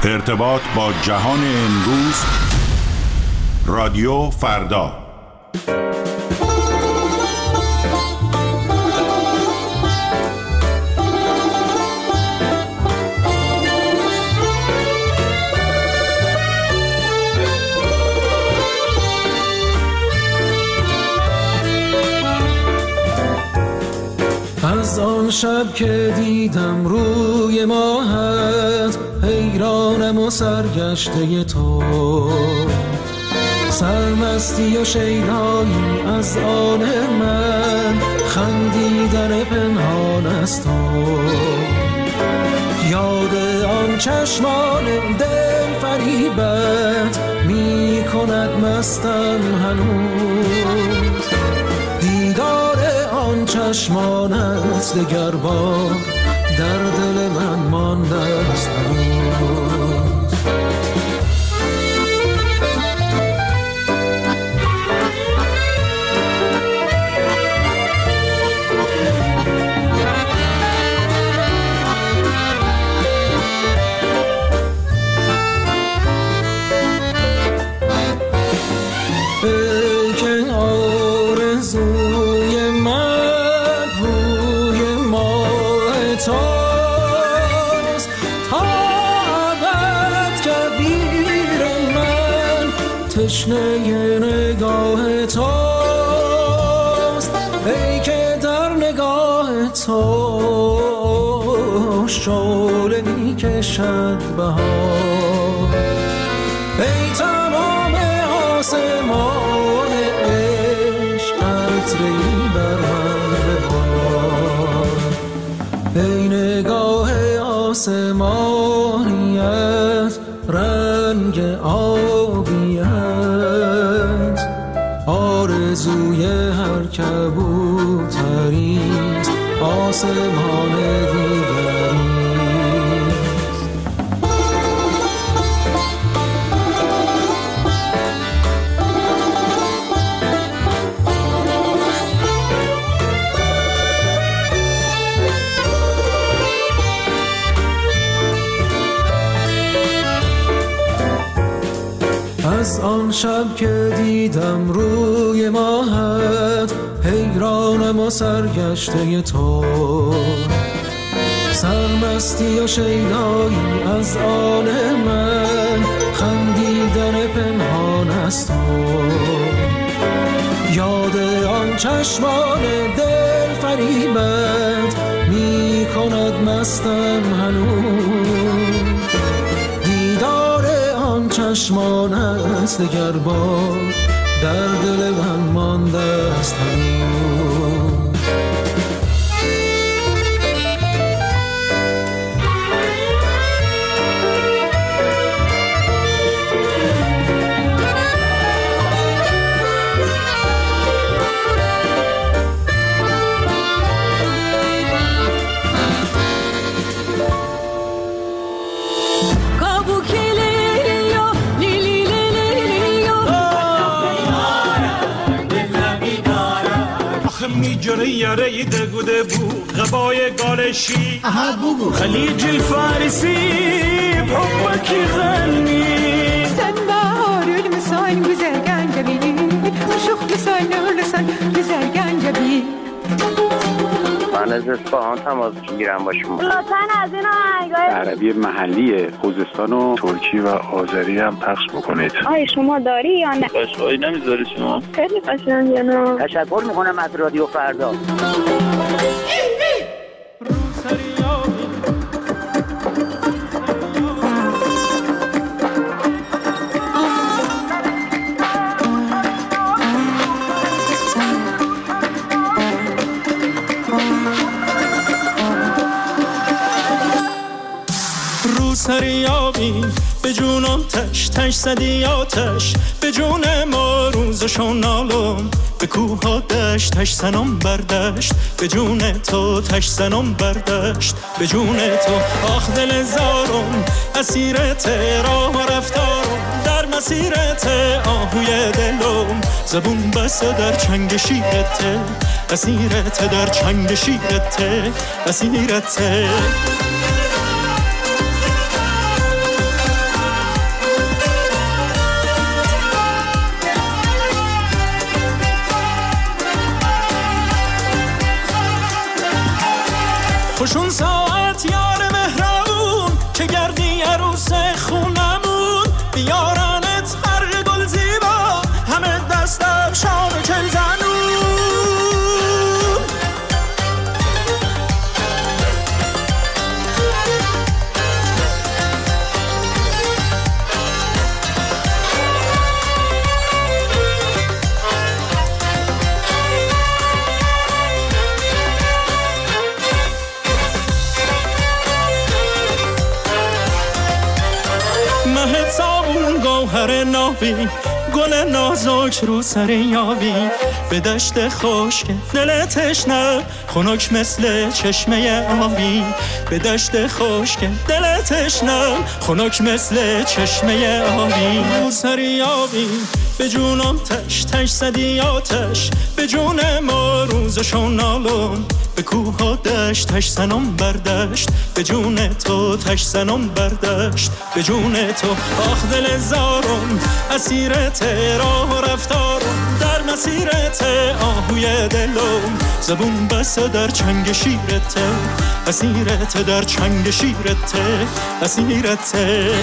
ارتباط با جهان امروز، رادیو فردا. از آن شب که دیدم روی ماهت، حیرانم و سرگشته تو، سرمستی و شیدایی از آن من، خندیدن پنهان از تو. یاد آن چشمان دل فریبت می کند مستم هنوز، دیدار آن چشمانت دگر بار در دل من مانده است هنوز. تشنه نگاه توست، ای که در نگاه تو شعله می کشد بهار، ای تمام آسمان عشق قطره‌ای بر من ببار، ای نگاه آسمانیت رنگ آبیت، آرزوی هر کبوتریست آسمان دیگریست. از آن شب که دیدم روی ماهت، حیرانم و سرگشته تو، سرمستی و شیدایی از آن من، خندیدن پنهان از تو. یاد آن چشمان دل فریبت می کند مستم هنوز، دیدار آن چشمان است دگر بار در دل من مانده است هنوز. جوری یاره دگوده بو غبای گالشی خلیج الفارسی بحبك غني سنبار المسان بزرگان جبیلی شوخ لسان لسان بزرگان جبیلی. من از اصفهان تماس میگیرم با شما. لطفاً از این آهنگای عربی محلی خوزستان و ترکی و آذری هم پخش بکنید. آیا شما داری یا نه؟ قشنگی نمیذاری شما؟ خیلی قشنگه نه. تشکر میکنم از رادیو فردا. سریابی به جونم تش تش زدی آتش به جون ما روزشون نالم به کوه ها دشت تش زنم بردشت به جون تو تش زنم بردشت به جون تو آخ دل زارم اسیرت راه و رفتارم در مسیرت آهوی دلم زبون بسته در چنگ شیرت اسیرت در چنگ شیرت اسیرت خوشون ساعت یار مهربون که گردی عروس خونمون بیارنت هر گل زیبا همه دستم شام چل زنون. گوهر نابی گل نازک رو سر یابی به دشت خشک دل تشنه خنک مثل چشمه آبی به دشت خشک دل تشنه خنک مثل چشمه آبی رو سر یابی به جونم تش تش زدی آتش به جون ما روزشون نالم به کوه و دشت تش زنم بردشت به جون تو تش زنم بردشت به جون تو آخ دل زارم اسیرت راه و رفتارم در مسیرت آهوی دلم زبون بسته در چنگ شیرت اسیرت در چنگ شیرت اسیرت.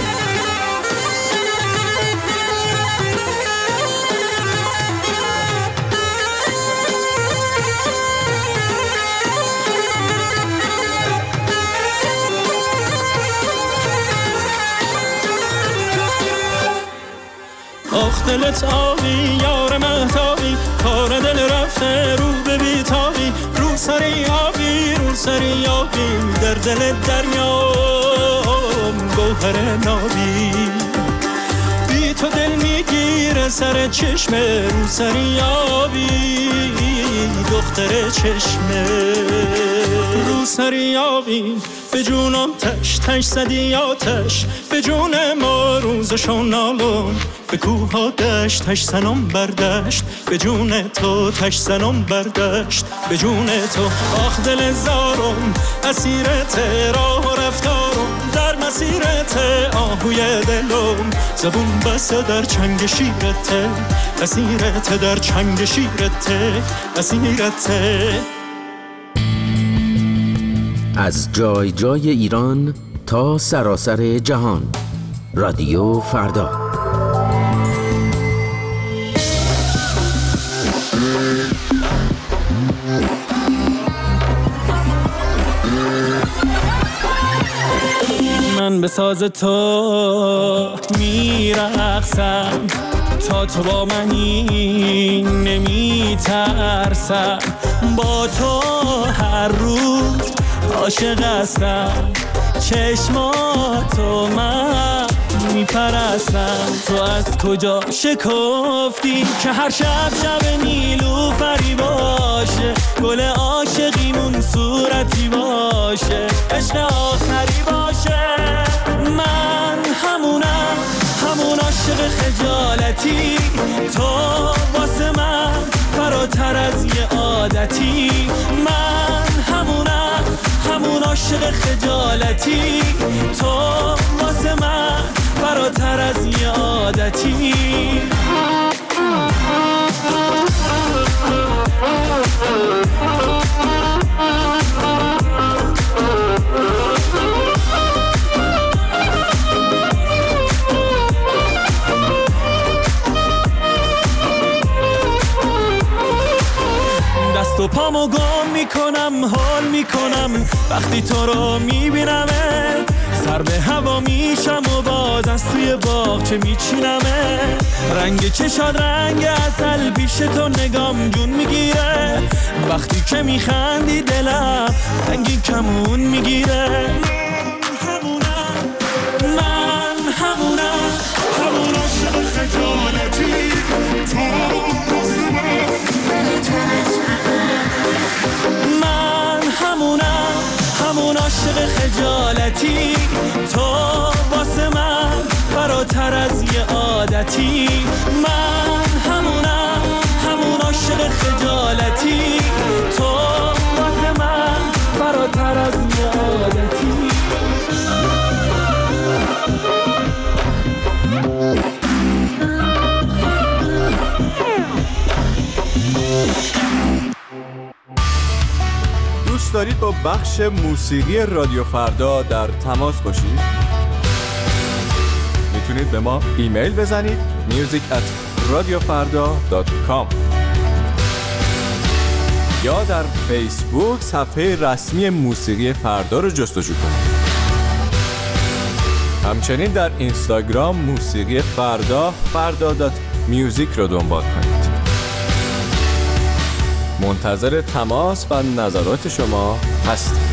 آخ دلت آبی یار مهتابی کار دل رفته رو به بیتابی رو سری آبی رو سری آبی در دل دریام گوهر نابی بی تو دل میگیره سر چشمه رو سری آبی دختر چشمه رو سری آبی به جونم تش تش زدی آتش به جون ما روزشون نالم به کوه و دشت تش زنم بردشت به جون تو تش زنم بردشت به جون تو آخ دل زارم اسیرت راه و رفتارم در مسیرت آهوی دلم زبون بسته در چنگ شیرت اسیرت در چنگ شیرت اسیرت. از جای جای ایران تا سراسر جهان رادیو فردا. من به ساز تو میرقصم تا تو با منی نمیترسم با تو هر روز عاشق هستم چشماتو من میپرستم تو از کجا شکفتی که هر شب شب نیلوفری باشه گل عاشقیمون صورتی باشه عشق آخری باشه من همونم همون عاشق خجالتی تو واسه من فراتر از یه عادتی من همونم همون عاشق خجالتی تو واسه من فراتر از یه عادتی. دست و پامو گم میکنم حال میکنم وقتی تو رو میبینمه سر به هوا میشم و باز از توی باغچه میچینمه رنگ چشاد رنگ عسل پیش تو نگام جون میگیره وقتی که میخندی دلم رنگی کمون میگیره من همونم همون عاشق خجالتی تو من همونم همون عاشق خجالتی تو واسه من فراتر از یه عادتی من همونم همون عاشق خجالتی تو واسه من فراتر از یه عادتی. دوست دارید با بخش موسیقی رادیو فردا در تماس باشید، میتونید به ما ایمیل بزنید music@radiofarda.com یا در فیسبوک صفحه رسمی موسیقی فردا رو جستجو کنید. همچنین در اینستاگرام موسیقی فردا فردا.music رو دنبال کنید. منتظر تماس و نظرات شما هستیم.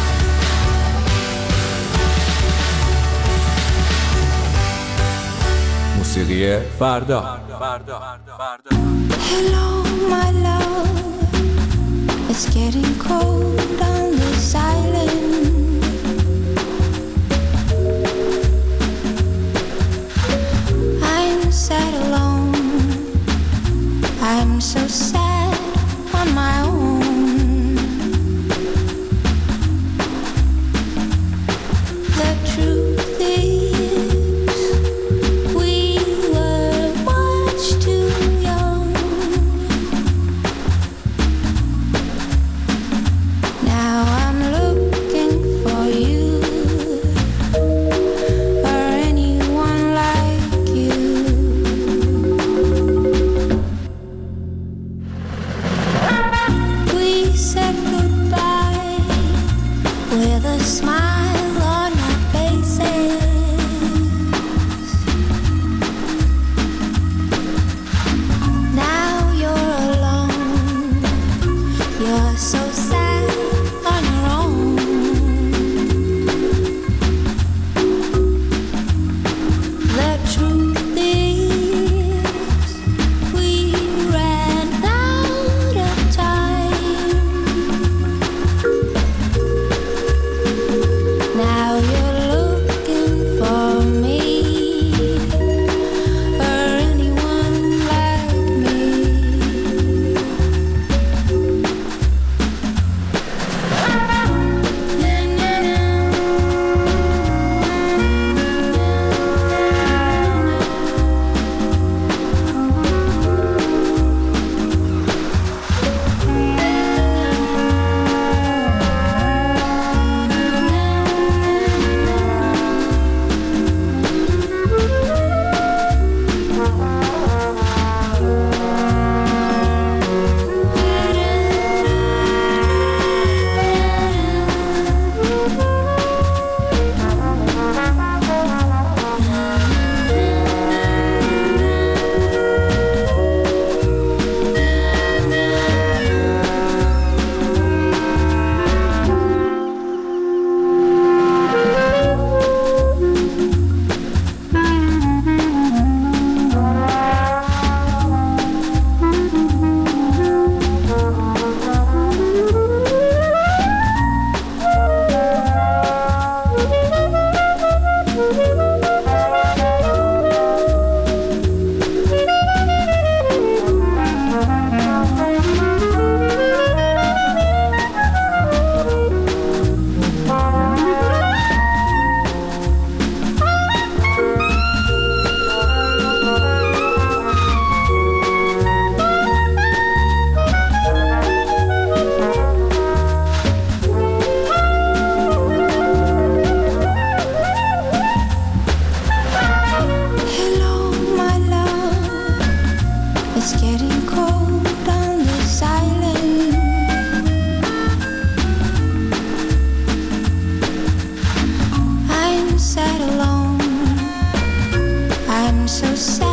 موسیقی فردا. Hello my love, it's getting cold on this island. I'm sad alone, I'm so sad on my own. The truth is we were much too young. Now I'm looking for you or anyone like you. We said goodbye with a smile on our faces. Now you're alone, you're so sad on your own. The truth is we ran out of time. Now you're looking for me or anyone like me. Hello my love, it's getting cold on this island. I'm sad alone, I'm so sad.